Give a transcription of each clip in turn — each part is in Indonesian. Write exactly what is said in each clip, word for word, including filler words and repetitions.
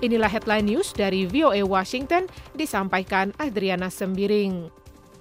Inilah headline news dari V O A Washington, disampaikan Adriana Sembiring.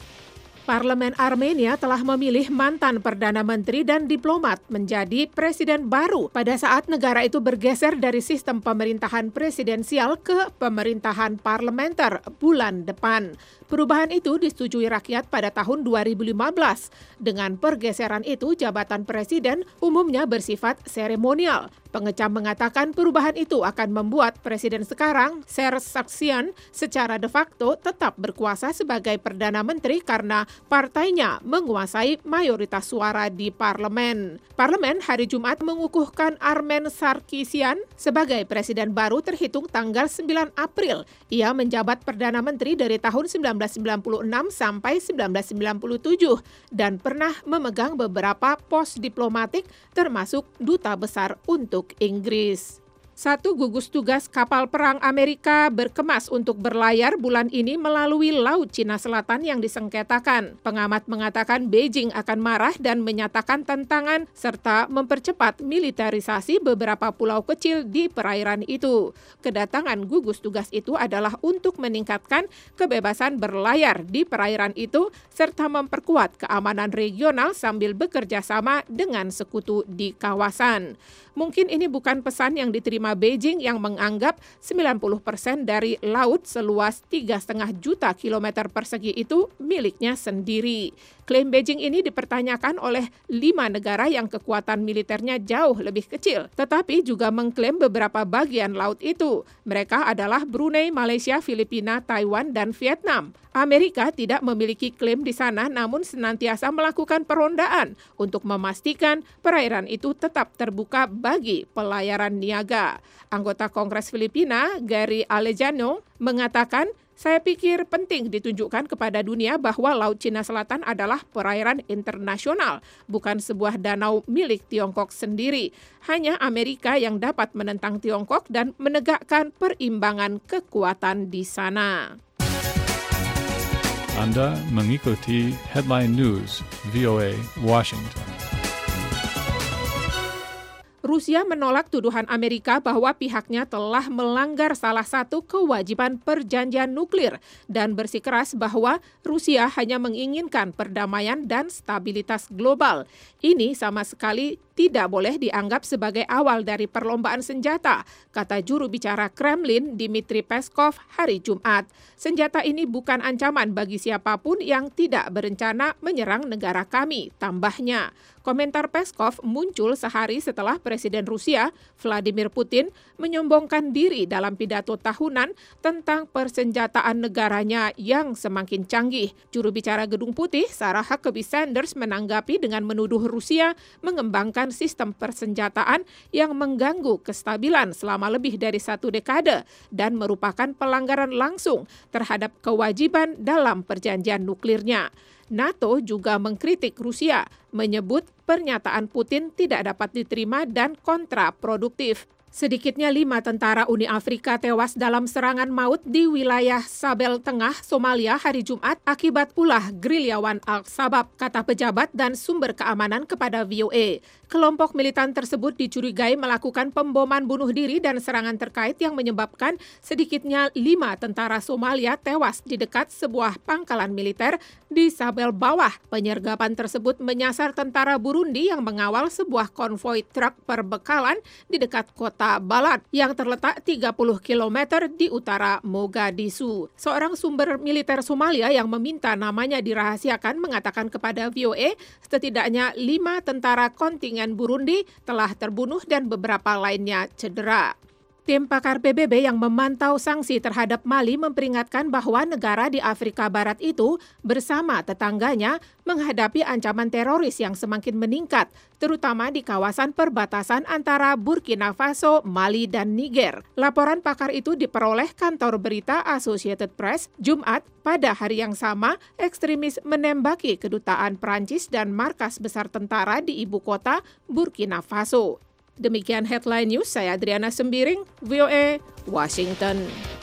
Parlemen Armenia telah memilih mantan Perdana Menteri dan diplomat menjadi presiden baru pada saat negara itu bergeser dari sistem pemerintahan presidensial ke pemerintahan parlementer bulan depan. Perubahan itu disetujui rakyat pada tahun dua ribu lima belas. Dengan pergeseran itu, jabatan presiden umumnya bersifat seremonial. Pengecam mengatakan perubahan itu akan membuat presiden sekarang, Ser Sargsyan, secara de facto tetap berkuasa sebagai Perdana Menteri karena partainya menguasai mayoritas suara di parlemen. Parlemen hari Jumat mengukuhkan Armen Sarkisyan sebagai presiden baru terhitung tanggal sembilan April. Ia menjabat Perdana Menteri dari tahun sembilan belas sembilan puluh enam sampai sembilan belas sembilan puluh tujuh dan pernah memegang beberapa pos diplomatik termasuk duta besar untuk Inggris. Satu gugus tugas kapal perang Amerika berkemas untuk berlayar bulan ini melalui Laut Cina Selatan yang disengketakan. Pengamat mengatakan Beijing akan marah dan menyatakan tantangan serta mempercepat militerisasi beberapa pulau kecil di perairan itu. Kedatangan gugus tugas itu adalah untuk meningkatkan kebebasan berlayar di perairan itu serta memperkuat keamanan regional sambil bekerja sama dengan sekutu di kawasan. Mungkin ini bukan pesan yang diterima Beijing yang menganggap sembilan puluh persen dari laut seluas tiga koma lima juta kilometer persegi itu miliknya sendiri. Klaim Beijing ini dipertanyakan oleh lima negara yang kekuatan militernya jauh lebih kecil, tetapi juga mengklaim beberapa bagian laut itu. Mereka adalah Brunei, Malaysia, Filipina, Taiwan, dan Vietnam. Amerika tidak memiliki klaim di sana namun senantiasa melakukan perondaan untuk memastikan perairan itu tetap terbuka bagi pelayaran niaga. Anggota Kongres Filipina, Gary Alejano, mengatakan, "Saya pikir penting ditunjukkan kepada dunia bahwa Laut Cina Selatan adalah perairan internasional, bukan sebuah danau milik Tiongkok sendiri. Hanya Amerika yang dapat menentang Tiongkok dan menegakkan perimbangan kekuatan di sana." Anda mengikuti Headline News V O A Washington. Rusia menolak tuduhan Amerika bahwa pihaknya telah melanggar salah satu kewajiban perjanjian nuklir dan bersikeras bahwa Rusia hanya menginginkan perdamaian dan stabilitas global. Ini sama sekali tidak boleh dianggap sebagai awal dari perlombaan senjata, kata juru bicara Kremlin Dmitry Peskov hari Jumat. Senjata ini bukan ancaman bagi siapapun yang tidak berencana menyerang negara kami, tambahnya. Komentar Peskov muncul sehari setelah Presiden Rusia, Vladimir Putin, menyombongkan diri dalam pidato tahunan tentang persenjataan negaranya yang semakin canggih. Juru bicara Gedung Putih, Sarah Huckabee Sanders, menanggapi dengan menuduh Rusia mengembangkan sistem persenjataan yang mengganggu kestabilan selama lebih dari satu dekade dan merupakan pelanggaran langsung terhadap kewajiban dalam perjanjian nuklirnya. NATO juga mengkritik Rusia, menyebut pernyataan Putin tidak dapat diterima dan kontraproduktif. Sedikitnya lima tentara Uni Afrika tewas dalam serangan maut di wilayah Sabel Tengah, Somalia hari Jumat akibat ulah gerilyawan Al-Shabaab, kata pejabat dan sumber keamanan kepada V O A. Kelompok militan tersebut dicurigai melakukan pemboman bunuh diri dan serangan terkait yang menyebabkan sedikitnya lima tentara Somalia tewas di dekat sebuah pangkalan militer di Sabel Bawah. Penyergapan tersebut menyasar tentara Burundi yang mengawal sebuah konvoi truk perbekalan di dekat kota Balad yang terletak tiga puluh kilometer di utara Mogadishu. Seorang sumber militer Somalia yang meminta namanya dirahasiakan mengatakan kepada V O A setidaknya lima tentara kontingen Burundi telah terbunuh dan beberapa lainnya cedera. Tim pakar P B B yang memantau sanksi terhadap Mali memperingatkan bahwa negara di Afrika Barat itu bersama tetangganya menghadapi ancaman teroris yang semakin meningkat, terutama di kawasan perbatasan antara Burkina Faso, Mali, dan Niger. Laporan pakar itu diperoleh kantor berita Associated Press Jumat. Pada hari yang sama, ekstremis menembaki kedutaan Prancis dan markas besar tentara di ibu kota Burkina Faso. Demikian Headline News, saya Adriana Sembiring, V O A, Washington.